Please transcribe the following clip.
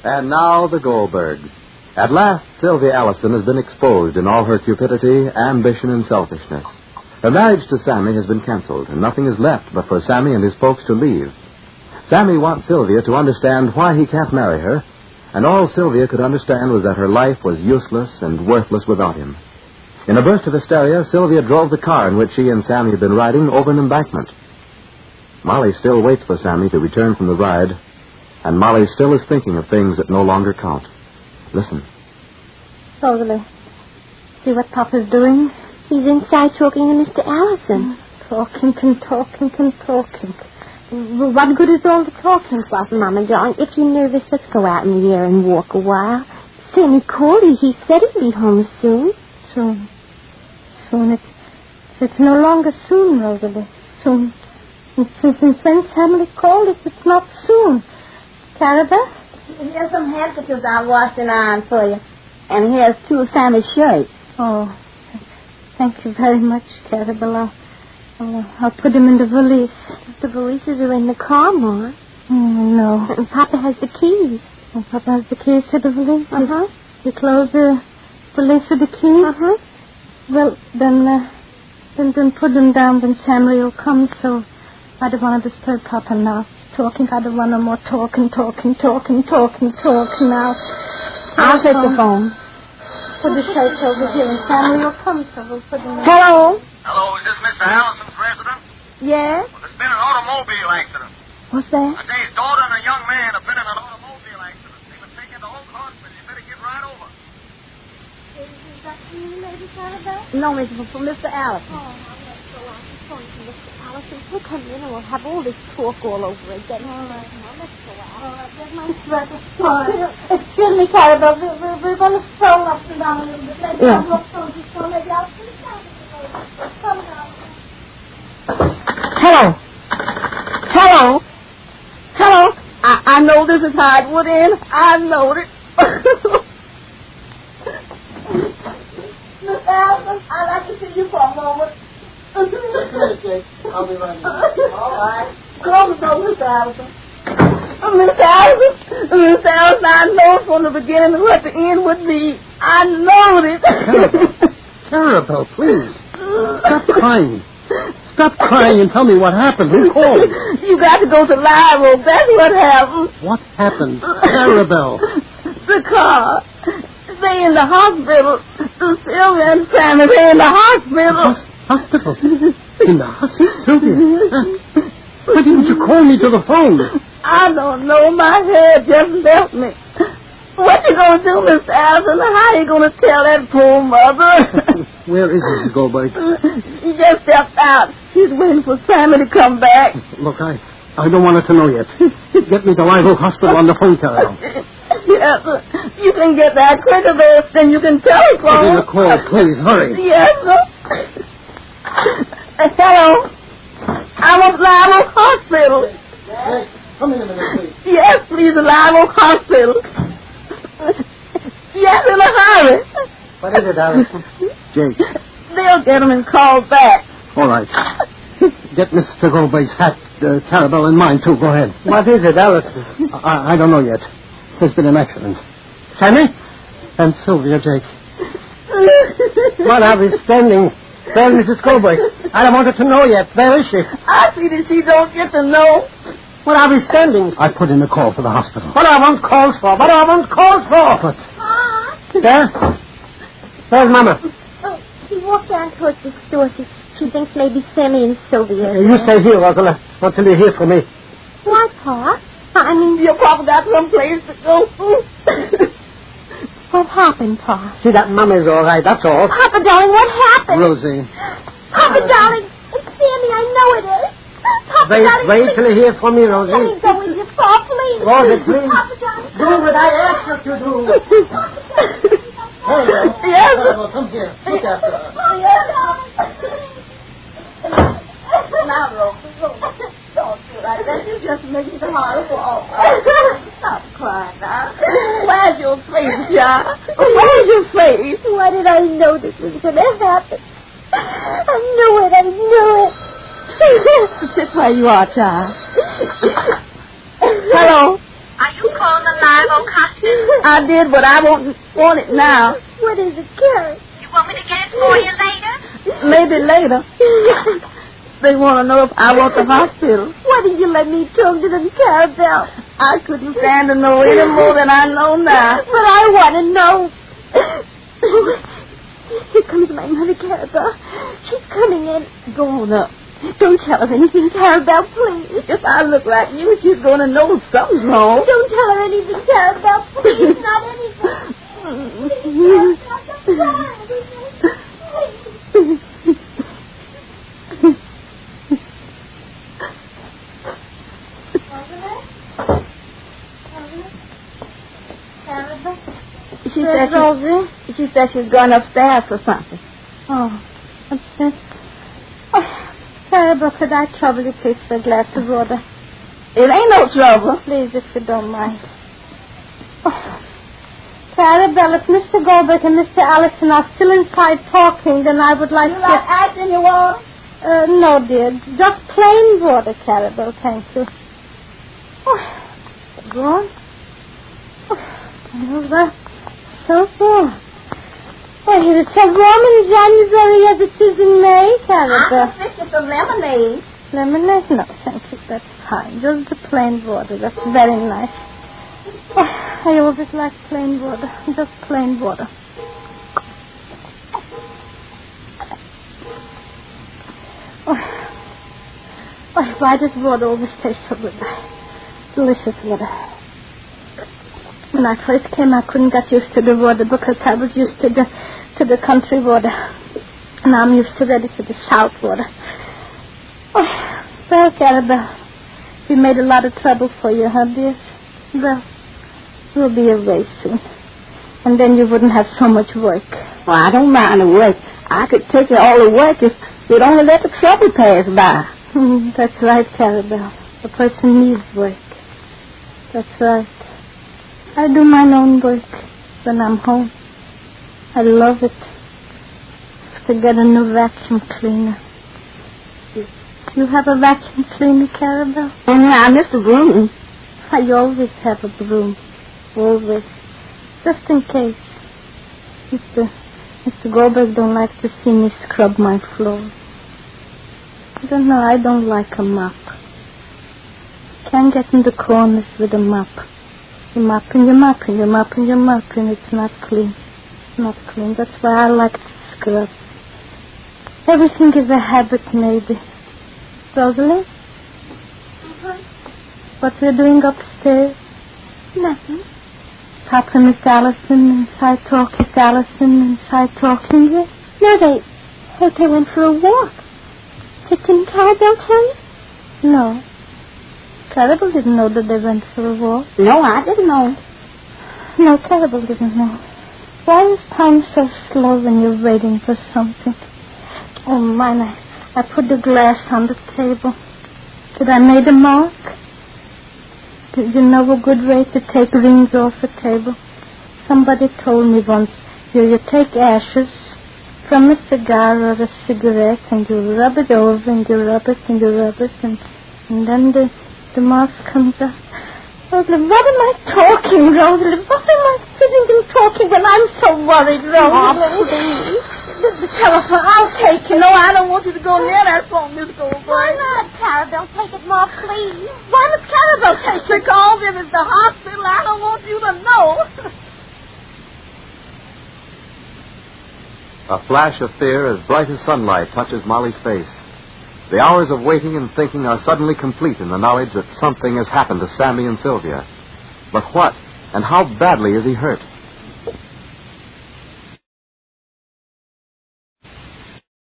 And now the Goldbergs. At last, Sylvia Allison has been exposed in all her cupidity, ambition, and selfishness. Her marriage to Sammy has been canceled, and nothing is left but for Sammy and his folks to leave. Sammy wants Sylvia to understand why he can't marry her, and all Sylvia could understand was that her life was useless and worthless without him. In a burst of hysteria, Sylvia drove the car in which she and Sammy had been riding over an embankment. Molly still waits for Sammy to return from the ride, and Molly still is thinking of things that no longer count. Listen. Rosalie, see what Papa's doing? He's inside talking to Mr. Allison. Talking. Well, what good is all the talking for, Mama, darling? If you're nervous, let's go out in the air and walk a while. Sammy called you. He said he'd be home soon. Soon. It's no longer soon, Rosalie. Soon. Since Sammy called it, it's not soon. Carabelle? Here's some handkerchiefs I washed and ironed for you. And here's 2 of Sammy's shirts. Oh, thank you very much, Carabelle. I'll put them in the valise. The valises are in the car, Ma. No. And Papa has the keys. And Papa has the keys to the valise? Uh-huh. You close the valise with the keys? Uh-huh. Well, then put them down when Samuel comes, so I don't want to disturb Papa now. Talking, I don't want no more talking now. I'll take the phone. Put the shirts over here, and Samuel comes, so we'll put them in. Hello? Hello, is this Mr. Allison's residence? Yes? Well, there's been an automobile accident. What's that? Today's daughter and a young man have been in an automobile accident. They've been taken to Oak Hospital. You better get right over. Is that you, Lady Carabelle? No, Miss, for Mr. Allison. Oh, let's go out and phone to Mr. Allison. He'll come in and we'll have all this talk all over again. All right, now, let's go out. All right, get my thread. Excuse me, Carabelle. We're going to stroll up and down a little bit. Maybe I'll look so maybe I'll sit down. Come now. Hello? I know this is how it would end. I know it. Miss Allison, I'd like to see you for a moment. I'll be right back. All right. Close the door, Miss Allison. Miss Allison, I know from the beginning what the end would be. I know it. Carabelle, please. Stop crying. Stop crying and tell me what happened. Who called? You got to go to Live Oak. That's what happened. What happened? Carabelle. The car. They in the hospital. Sylvia and Sammy, they in the hospital. Hospital? In the hospital? Sylvia? Why didn't you call me to the phone? I don't know. My head just left me. What you going to do, Miss Allison? How you going to tell that poor mother? Where is Mrs. Goldberg? She just stepped out. She's waiting for Sammy to come back. Look, I don't want her to know yet. Get me to Live Oak Hospital on the phone, Carabelle. Yes, sir. You can get that quicker than you can telephone. Give me a call, please. Hurry. Yes, sir. Hello. I'm at Live Oak Hospital. Hey, come in a minute, please. Yes, please, at Live Oak Hospital. Yes, in a hurry. What is it, Allison? Jake. They'll get him and call back. All right. Get Mr. Goldberg's hat, Carabelle, and mine, too. Go ahead. What is it, Allison? I don't know yet. There's been an accident. Sammy? And Sylvia, Jake. What are we standing? Tell Mrs. Goldberg. I don't want her to know yet. Where is she? I see that she don't get to know. What are we standing? I put in a call for the hospital. What do I want calls for? What do I want calls for? What? There? Where's Mama? Oh, she walked down towards the store. She thinks maybe Sammy and Sylvia. You stay here, Rosala, until you hear from me. Why, Pa? I mean... Your papa got someplace to go. What happened, Pa? See, that Mama's all right, that's all. Papa, darling, what happened? Rosie. Papa, darling, it's Sammy, I know it is. Papa, darling... Wait till you hear from me, Rosie. Let me go with you, Pa, please. Rosie, please. Papa, darling... Do what I ask you to do. Hey, yes. Come here. Look after her. Now, Rosie, don't do like that. You just make me harder for all. Stop crying now. Where's your face, child? Where's your face? Why did I know this was going to happen? I knew it. Sit where you are, child. Hello? Are you calling the live oak hospital? I did, but I want it now. What is it, Carrie? You want me to get it for you later? Maybe later. They want to know if I want the hospital. Why did you let me talk to them, Carabelle? I couldn't stand to know any more than I know now. But I want to know. Here comes my mother, Carabelle. She's coming in. Go on up. Don't tell her anything, Carabelle, please. If I look like you, she's going to know something's wrong. Don't tell her anything, Carabelle, please. Not anything. She said she's going upstairs for something. Oh, upstairs. Oh, Carabelle, could I trouble you, please, for a glass of water? It ain't no trouble. Please, if you don't mind. Oh. Carabelle, if Mr. Goldberg and Mr. Allison are still inside talking, then I would like to... You like ice in your water? No, dear. Just plain water, Carabelle, thank you. Oh, go on. Oh, that's so warm. Oh, here it's so warm in January as it is in May, Carabelle. I'll fix you some lemonade. Lemonade? No, thank you. That's fine. Just the plain water. That's very nice. Oh, I always like plain water. Just plain water. Oh, why does water always taste so good? Delicious water. When I first came, I couldn't get used to the water because I was used to the country water. Now I'm used to the south water. Oh, well, Carabelle, we made a lot of trouble for you, huh, dear? Well, we'll be away soon. And then you wouldn't have so much work. Well, I don't mind the work. I could take all the work if you'd only let the trouble pass by. That's right, Carabelle. A person needs work. That's right. I do my own work when I'm home. I love it. To get a new vacuum cleaner. You have a vacuum cleaner, Carabelle? I miss the broom. I always have a broom. Always. Just in case. Mr. Goldberg don't like to see me scrub my floor. I don't know. I don't like a mop. Can't get in the corners with a mop. You mop and you mop and you mop and you mop and it's not clean. Not clean. That's why I like to scrub. Everything is a habit, maybe. Rosalie? What we're doing upstairs? Nothing. Papa and Miss Allison inside talking. Miss Allison inside talking yet? No, they went for a walk. Didn't Carabelle tell you? No. Carabelle didn't know that they went for a walk. No, I didn't know. No, Carabelle didn't know. Why is time so slow when you're waiting for something? Oh, mine, I put the glass on the table. Did I make a mark? Did you know a good way to take rings off a table? Somebody told me once, you take ashes from a cigar or a cigarette and you rub it over and you rub it and you rub it and then the mark comes up. Rosalie, what am I talking, Rosalie? What am I sitting and talking when I'm so worried, Rosalie? Oh, please. The telephone, I'll take it. No, I don't want you to go near that phone, Miss Goldberg. Why not, Carabelle? Take it more, please. Why must Carabelle take it? Because if it's the hospital, I don't want you to know. A flash of fear as bright as sunlight touches Molly's face. The hours of waiting and thinking are suddenly complete in the knowledge that something has happened to Sammy and Sylvia. But what, and how badly is he hurt?